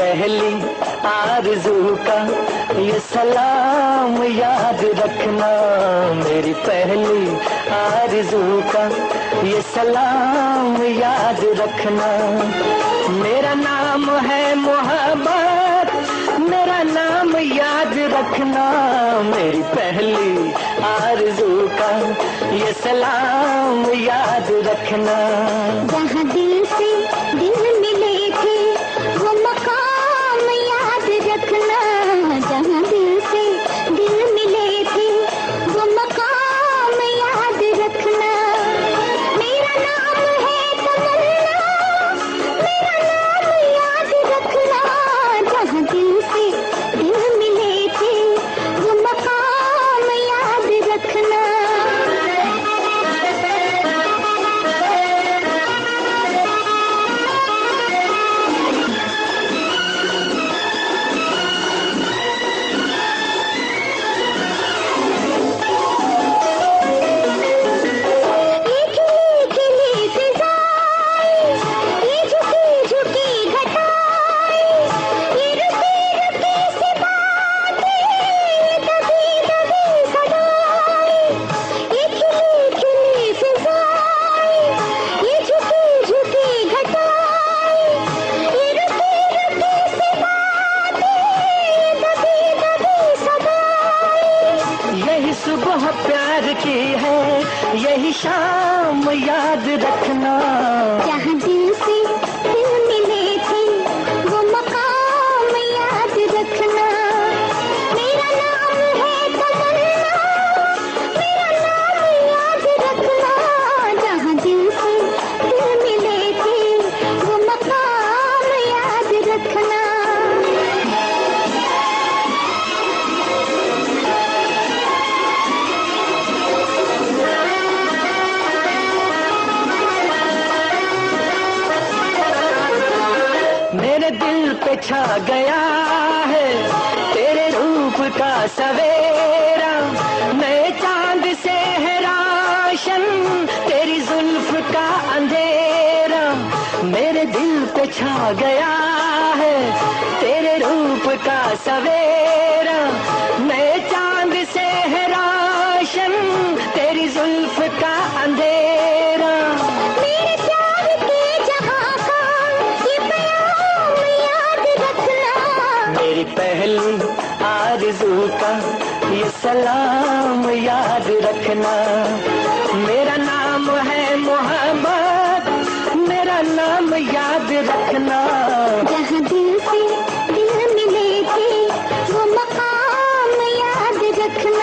पहली आरज़ू का ये सलाम याद रखना, मेरी पहली आरज़ू का ये सलाम याद रखना। मेरा नाम है मोहब्बत, मेरा नाम याद रखना, मेरी पहली आरज़ू का ये सलाम याद रखना। जहाँ दिल से दिल मिले थे वो मकाम याद रखना, जहाँ दिल से दिल मिले थे वो मकाम याद रखना। मेरा नाम है तमन्ना, मेरा नाम याद रखना, जहाँ दिल से दिल मिले थे वो मकाम याद रखना। सुबह प्यार की है यही शाम याद रखना, जहाँ दिल से दिल मिले थे वो मकाम याद रखना। मेरा नाम है तमन्ना, मेरा नाम याद रखना, जहाँ दिल से दिल मिले थे वो मकाम याद रखना। मेरे दिल पे छा गया है तेरे रूप का सवेरा, नए चांद से है रोशन तेरी जुल्फ का अंधेरा। मेरे दिल पे छा गया है तेरे रूप का सवेरा, नए चांद से है रोशन तेरी जुल्फ का अंधेरा। मेरे प्यार के जहां का ये प्याम याद रखना, मेरी पहली आरज़ू का ये सलाम याद रखना। मेरा नाम है मोहब्बत, मेरा नाम याद रखना, जहाँ दिल से दिल मिले थे वो मकाम याद रखना।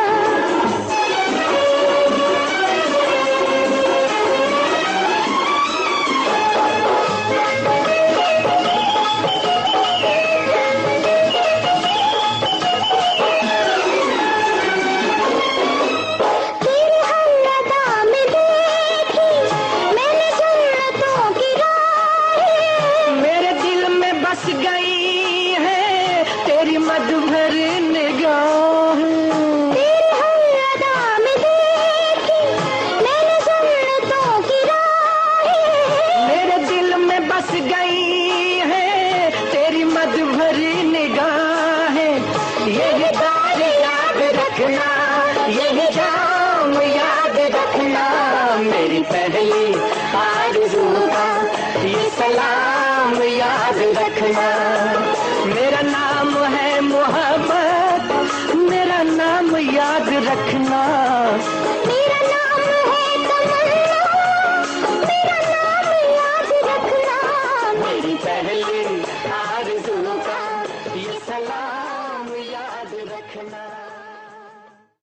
बस गई है तेरी मधुर निगाह, तेरी हर अदा में देखी मैंने जन्नतों की राहें। मेरे दिल में बस गई है तेरी मधुर निगाहें। यही बार याद रखना, यही जाम याद रखना, मेरी पहली आरज़ू का ये सलाम याद रखना। मेरा नाम है मोहब्बत, मेरा नाम याद रखना,